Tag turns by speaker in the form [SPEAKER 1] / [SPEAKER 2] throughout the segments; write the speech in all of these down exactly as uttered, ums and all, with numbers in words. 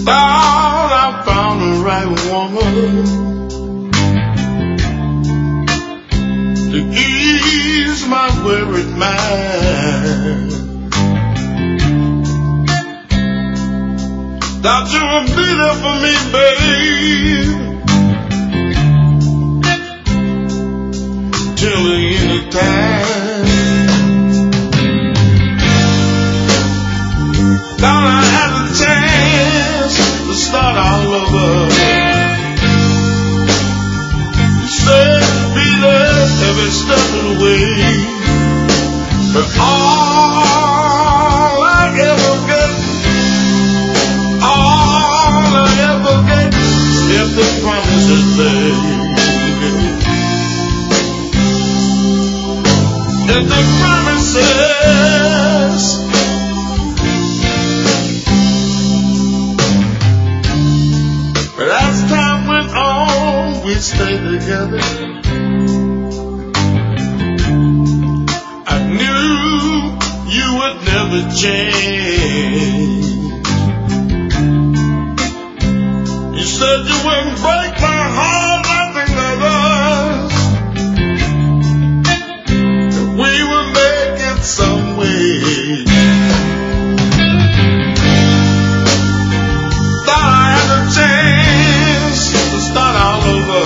[SPEAKER 1] Thought I found the right woman to ease my worried mind. Thought you would be there for me, babe, till the end of time. Thought I had a chance to start all over. You said you'd be there every step of the way, but all I ever get, all I ever get is the promises made. And the promises. But as time went on, we stayed together. I knew you would never change. You said you wouldn't break my heart like the others. We would make it some way. Thought I had a chance to start all over.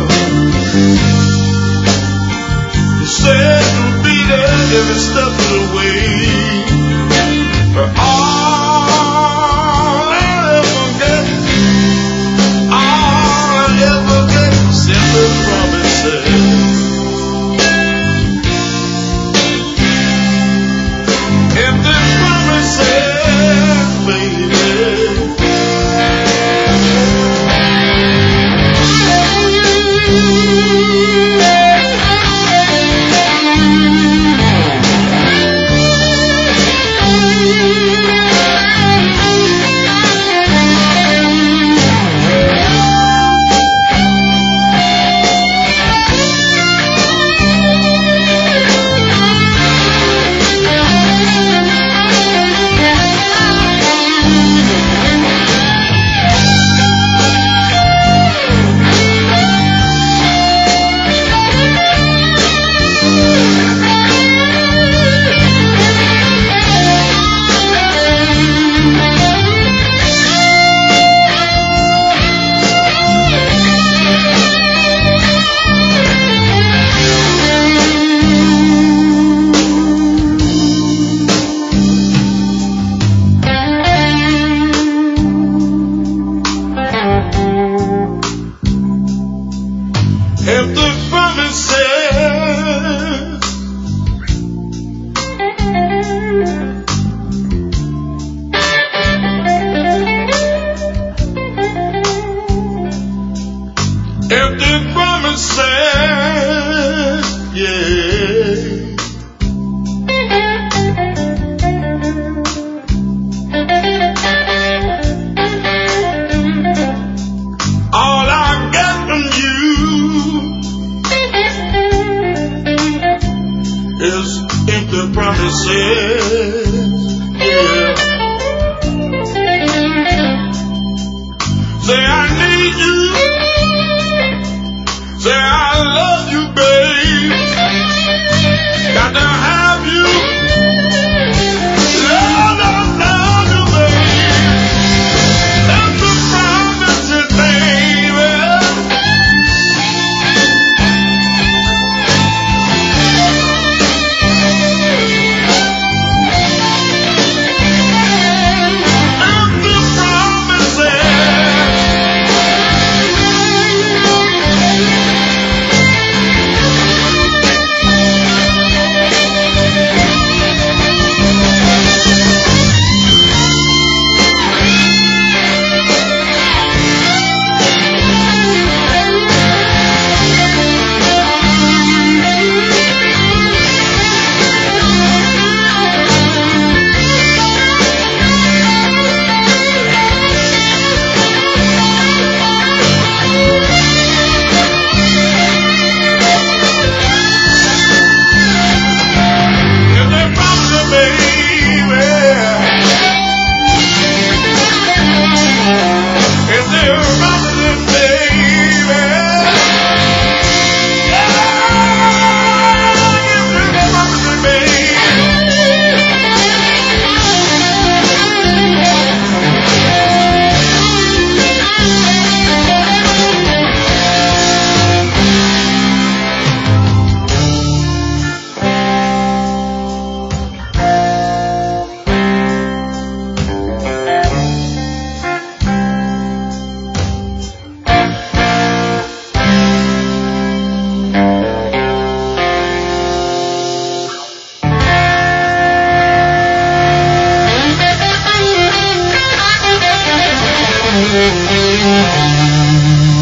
[SPEAKER 1] You said you'd be there every step of the way, but all I ever get, all I
[SPEAKER 2] Thank you.